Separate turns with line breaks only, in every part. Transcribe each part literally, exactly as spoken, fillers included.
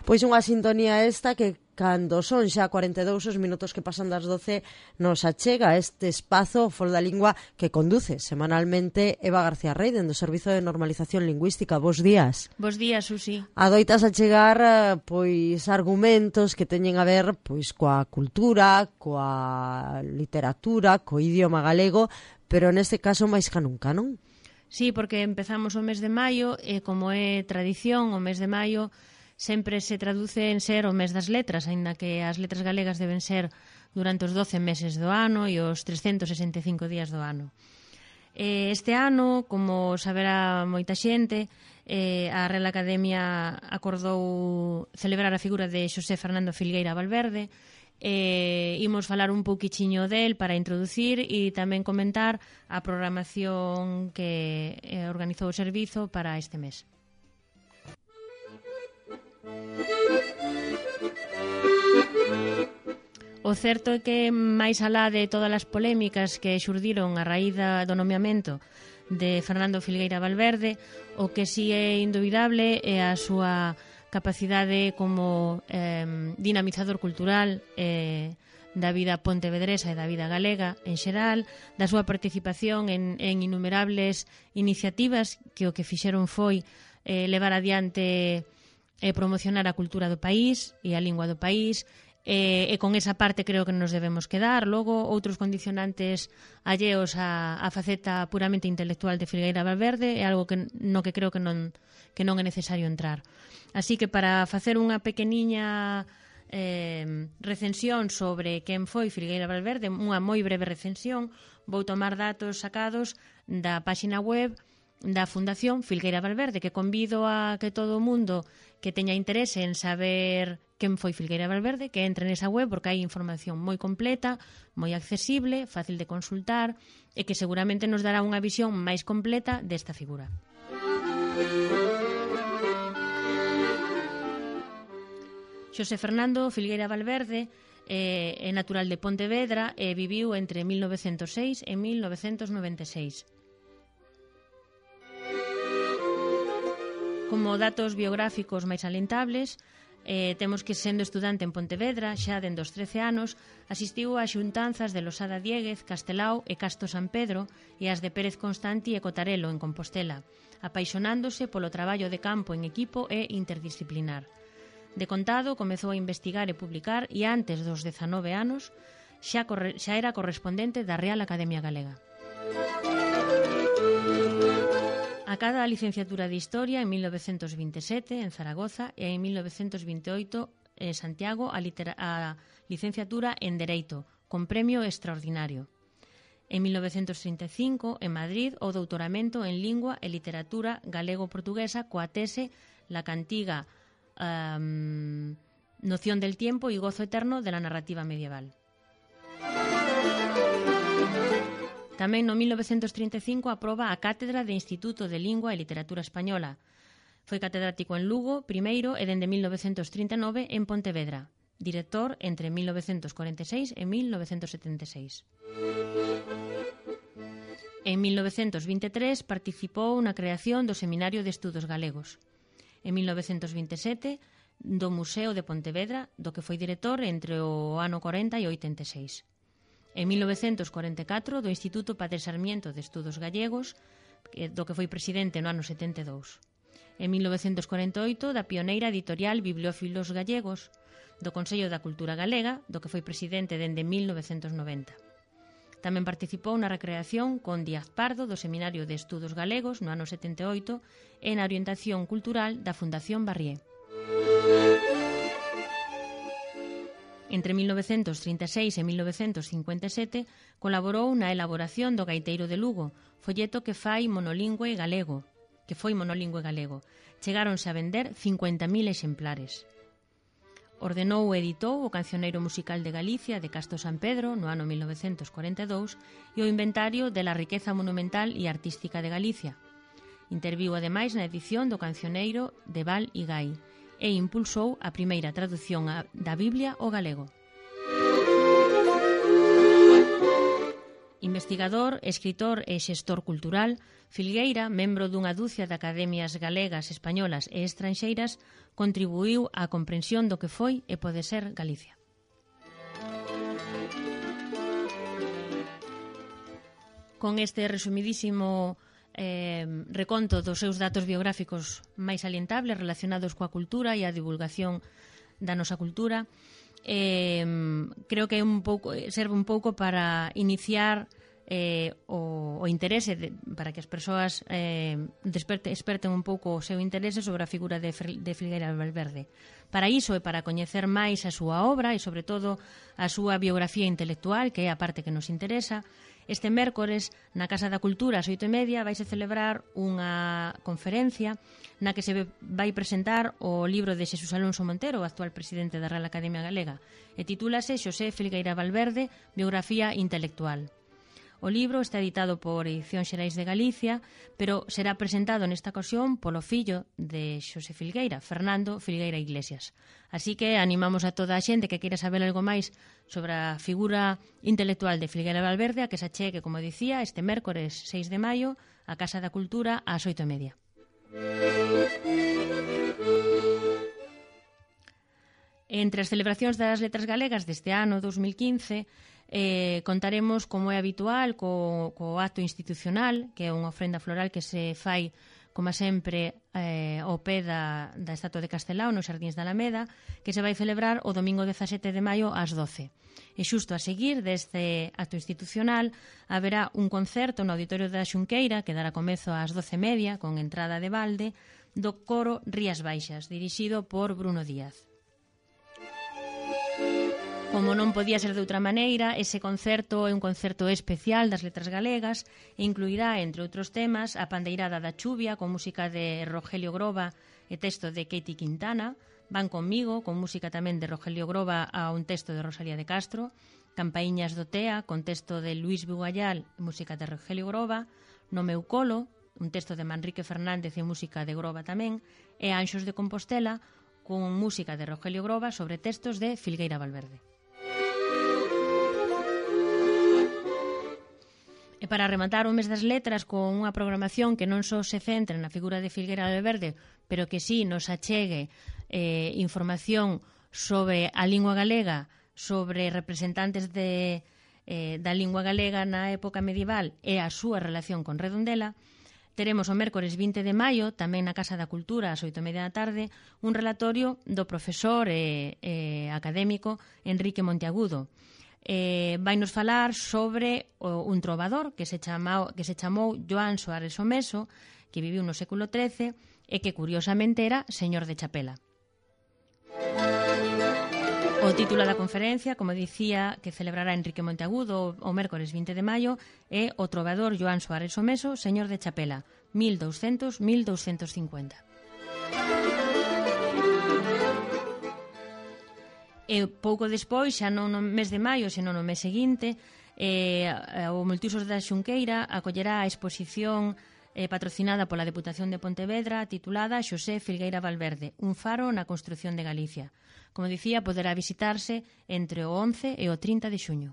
Pois unha sintonía esta que cando son xa cuarenta e dous os minutos que pasan das doce nos achega a este espazo Fol da Lingua que conduce semanalmente Eva García Rey dende o Servizo de Normalización Lingüística. Bos días.
Bos días, Susi.
Adoitas a chegar pois argumentos que teñen a ver pois coa cultura, coa literatura, co idioma galego, pero neste caso máis ca nunca, non?
Sí, porque empezamos o mes de maio e como é tradición, o mes de maio sempre se traduce en ser o mes das letras, aínda que as letras galegas deben ser durante os doce meses do ano e os trescentos sesenta e cinco días do ano. Este ano, como saberá moita xente, a Real Academia acordou celebrar a figura de Xosé Fernando Filgueira Valverde. E imos falar un pouquichiño del para introducir e tamén comentar a programación que organizou o servizo para este mes. O certo é que, máis alá de todas as polémicas que xurdiron a raíz do nomeamento de Fernando Filgueira Valverde, o que si é indubidable é a súa capacidade como eh, dinamizador cultural eh, da vida pontevedresa e da vida galega en xeral, da súa participación en, en innumerables iniciativas que o que fixeron foi eh, levar adiante e promocionar a cultura do país e a lingua do país, e, e con esa parte creo que nos debemos quedar. Logo, outros condicionantes alleos á, á faceta puramente intelectual de Filgueira Valverde é algo que, no que creo que non, que non é necesario entrar. Así que para facer unha pequeniña eh, recensión sobre quen foi Filgueira Valverde, unha moi breve recensión, vou tomar datos sacados da páxina web da Fundación Filgueira Valverde, que convido a que todo o mundo que teña interese en saber quen foi Filgueira Valverde, que entre nesa web porque hai información moi completa, moi accesible, fácil de consultar e que seguramente nos dará unha visión máis completa desta figura. Xosé Fernando Filgueira Valverde eh, é natural de Pontevedra e viviu entre mil novecentos e seis e mil novecentos noventa e seis. Como datos biográficos máis alentables, eh, temos que sendo estudante en Pontevedra, xa dende os trece anos, asistiu a xuntanzas de Losada Diéguez, Castelao e Casto San Pedro e as de Pérez Constanti e Cotarelo en Compostela, apaixonándose polo traballo de campo en equipo e interdisciplinar. De contado, comezou a investigar e publicar e antes dos dezanove anos xa, corre, xa era correspondente da Real Academia Galega. Acada a licenciatura de Historia en mil novecentos vinte e sete en Zaragoza e en mil novecentos vinte e oito en Santiago a, litera, a licenciatura en Dereito, con premio extraordinario. En mil novecentos trinta e cinco, en Madrid, o doutoramento en Lingua e Literatura Galego-Portuguesa coa tese La cantiga um, noción del tiempo y gozo eterno de la narrativa medieval. Tamén no mil novecentos trinta e cinco aproba a Cátedra de Instituto de Lingua e Literatura Española. Foi catedrático en Lugo, primeiro, e dende mil novecentos trinta e nove en Pontevedra. Director entre mil novecentos cuarenta e seis e mil novecentos setenta e seis. En mil novecentos vinte e tres participou na creación do Seminario de Estudos Galegos. En mil novecentos vinte e sete do Museo de Pontevedra, do que foi director entre o ano corenta e oitenta e seis. En mil novecentos cuarenta e catro do Instituto Padre Sarmiento de Estudos Gallegos, do que foi presidente no ano setenta e dous. En mil novecentos cuarenta e oito da pioneira editorial Bibliófilos Gallegos, do Consello da Cultura Galega, do que foi presidente dende mil novecentos noventa. Tamén participou na recreación con Díaz Pardo do Seminario de Estudos Galegos no ano setenta e oito e na orientación cultural da Fundación Barrié. Entre mil novecentos trinta e seis e mil novecentos cincuenta e sete colaborou na elaboración do Gaiteiro de Lugo, folleto que fai monolingüe galego, que foi monolingüe galego. Chegáronse a vender cincuenta mil exemplares. Ordenou e editou o Cancioneiro Musical de Galicia de Casto San Pedro no ano mil novecentos cuarenta e dous e o Inventario de la Riqueza Monumental e Artística de Galicia. Interviu ademais na edición do Cancioneiro de Val e Gai e impulsou a primeira traducción da Biblia ao galego. Investigador, escritor e xestor cultural, Filgueira, membro dunha dúcia de academias galegas, españolas e estranxeiras, contribuíu á comprensión do que foi e pode ser Galicia. Con este resumidísimo eh, reconto dos seus datos biográficos máis salientables relacionados coa cultura e a divulgación da nosa cultura, eh, creo que é un pouco, serve un pouco para iniciar eh, o, o interese de, para que as persoas eh, desperte, desperten un pouco o seu interese sobre a figura de, de Filgueira Valverde. Para iso e para coñecer máis a súa obra e, sobre todo, a súa biografía intelectual, que é a parte que nos interesa, este mércores, na Casa da Cultura, ás oito e media, vaise celebrar unha conferencia na que se vai presentar o libro de Xesús Alonso Montero, o actual presidente da Real Academia Galega, e titúlase Xosé Filgueira Valverde, Biografía Intelectual. O libro está editado por Edicións Xerais de Galicia, pero será presentado nesta ocasión polo fillo de Xosé Filgueira, Fernando Filgueira Iglesias. Así que animamos a toda a xente que queira saber algo máis sobre a figura intelectual de Filgueira Valverde a que se achegue, como dicía, este mércores seis de maio a Casa da Cultura ás oito e media. Entre as celebracións das letras galegas deste ano dos mil quince, Eh, contaremos, como é habitual, co, co acto institucional, que é unha ofrenda floral que se fai, como sempre, eh, ao pé da, da estatua de Castelao, nos Xardíns da Alameda, que se vai celebrar o domingo dezasete de maio ás doce. E xusto a seguir deste acto institucional haberá un concerto no Auditorio da Xunqueira, que dará comezo ás doce e media, con entrada de balde, do coro Rías Baixas, dirixido por Bruno Díaz. Como non podía ser de outra maneira, ese concerto é un concerto especial das letras galegas e incluirá, entre outros temas, a Pandeirada da Chuvia, con música de Rogelio Groba e texto de Katie Quintana, Van Conmigo, con música tamén de Rogelio Groba a un texto de Rosalía de Castro, Campaíñas do Tea, con texto de Luis Bugallal e música de Rogelio Groba, No meu colo, un texto de Manrique Fernández e música de Groba tamén, e Anxos de Compostela, con música de Rogelio Groba sobre textos de Filgueira Valverde. E para rematar o mes das letras con unha programación que non só se centra na figura de Filgueira Valverde, pero que sí nos achegue eh, información sobre a lingua galega, sobre representantes de, eh, da lingua galega na época medieval e a súa relación con Redondela, teremos o mércores vinte de maio, tamén na Casa da Cultura, ás oito e media da tarde, un relatorio do profesor e eh, académico Enrique Monteagudo. Eh, vai nos falar sobre o, un trovador que se, chamao, que se chamou Joan Soares o Meso, que viviu no século trece e que curiosamente era señor de Chapela. O título da conferencia, como dicía, que celebrará Enrique Monteagudo o mércores vinte de maio, é O trovador Joan Soares o Meso, señor de Chapela, mil douscentos a mil douscentos cincuenta. E pouco despois, xa non no mes de maio, senón no mes seguinte, eh, o Multiusos da Xunqueira acollerá a exposición eh, patrocinada pola Deputación de Pontevedra titulada Xosé Filgueira Valverde, un faro na construción de Galicia. Como dicía, poderá visitarse entre o once e o trinta de xuño.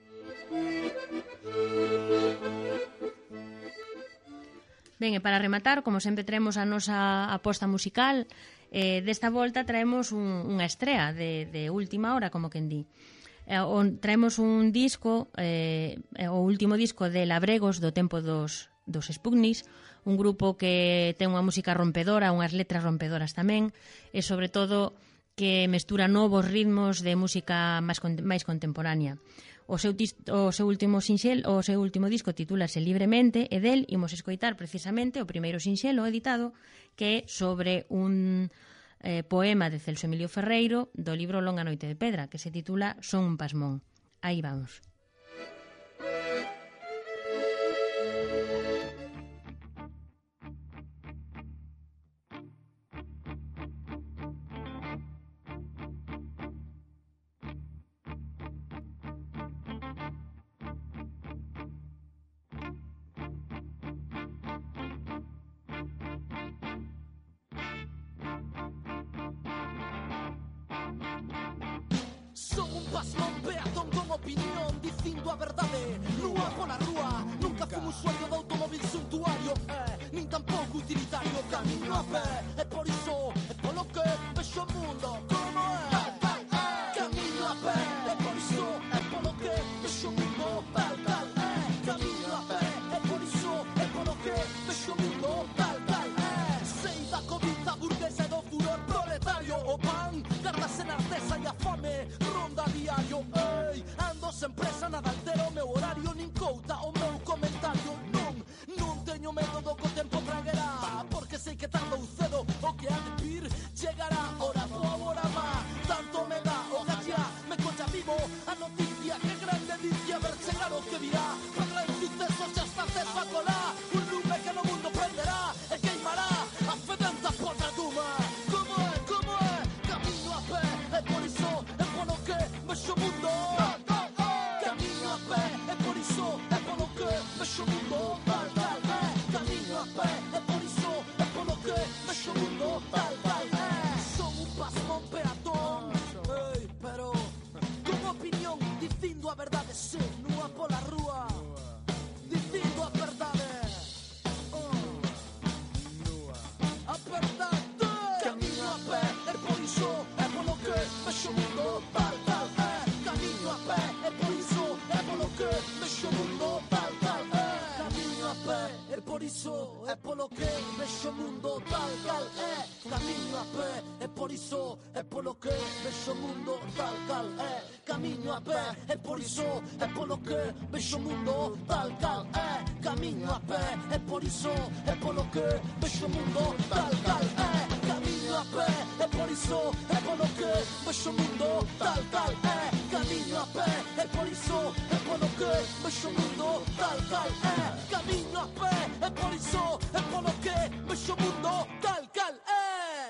Ben, e para rematar, como sempre traemos a nosa aposta musical, eh, desta volta traemos un, unha estrea de, de última hora, como quen di. Eh, on, traemos un disco, eh, o último disco de Labregos do tempo dos, dos Sputniks, un grupo que ten unha música rompedora, unhas letras rompedoras tamén, e sobre todo que mestura novos ritmos de música máis, máis contemporánea. O seu, o seu último sinxel, o seu último disco titúlase Libremente e del imos escoitar precisamente o primeiro sinxelo editado, que é sobre un eh, poema de Celso Emilio Ferreiro do libro Longa noite de pedra, que se titula Son un pasmón. Aí vamos.
Sou um pasmón peatón con opinión, dicindo a verdade, nua pola rúa. Nunca fui usuario de automóvil suntuario, eh, nin tampouco utilitario. Camiño a pé, e por iso, e polo que vexo o mundo como é. Camiño a pé, e por iso, e polo que vexo o mundo tal, tal é. Camiño a pé, e por iso, e polo que vexo o mundo tal, tal é. Sei da cobiza burguesa e do furor proletario. O pan, gardase na artesa e a fame ronda a diario. Ei, ando sen presa, nada altero o meu horario, nin couta o meu comentario. Non, non teño medo do que o tempo traguerá, porque sei que tardo ou cedo o que ha de vir chegará. Ora boa, ora má, tanto me dá o gallá. Me colla vivo a noticia, que grande dicia ver chegar o que virá. Para en sucesos xa está ceso a colar, un lume que no mundo prenderá e queimará a fedenta podreduma. Como é, como é, camiño a pé, e por iso é polo que vexo o mundo. Camiño a pé, e por iso é polo que vexo o mundo tal, tal é. Camiño a pé, e por iso é polo que vexo o mundo tal, tal é. Son un pasmón peatón, ei, pero con opinión, dicindo a verdade, se nua pola rúa, dicindo a verdade, oh, a verdade. Camiño a pé, e por iso é polo que vexo o mundo tal, tal é. Camiño a pé, e por iso é polo que vexo o mundo tal, tal é. Camiño a pé, e por iso é polo que vexo o mundo tal, tal é. Camiño a pé, e por iso é polo que vexo o mundo tal, tal é. Camiño a pé, e por iso é polo que vexo o mundo tal, tal é. Camiño a pé, e por iso é polo que vexo o mundo tal, tal é. Camiño a pé, e por iso é polo que vexo o mundo tal, tal é. Camiño a pé, e por iso é polo que vexo o mundo tal, tal é. Camiño a pé, e por iso é polo que vexo o mundo tal, tal é.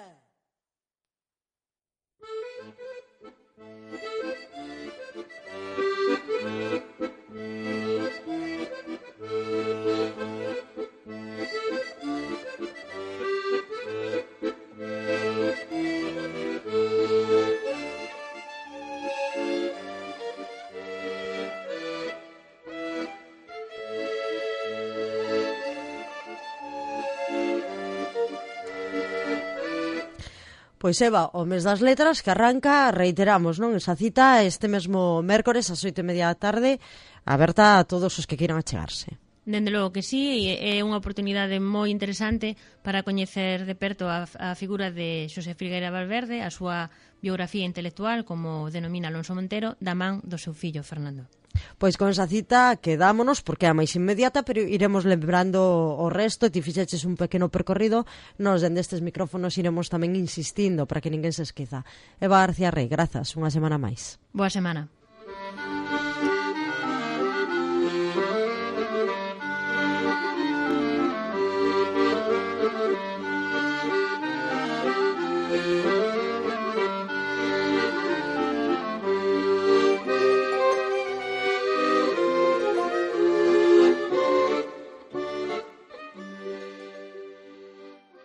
Pois Eva, o mes das letras que arranca, reiteramos, non? Esa cita este mesmo mércores ás oito e media da tarde, aberta a todos os que queiran achegarse.
Dende logo que sí, é unha oportunidade moi interesante para coñecer de perto a, a figura de Xosé Filgueira Valverde, a súa biografía intelectual, como denomina Alonso Montero, da man do seu fillo Fernando.
Pois con esa cita quedámonos, porque é a máis inmediata, pero iremos lembrando o resto. Ti fixeches un pequeno percorrido, nos dende estes micrófonos iremos tamén insistindo para que ninguén se esqueza. Eva García Rey, grazas, unha semana máis.
Boa semana.
Thank you.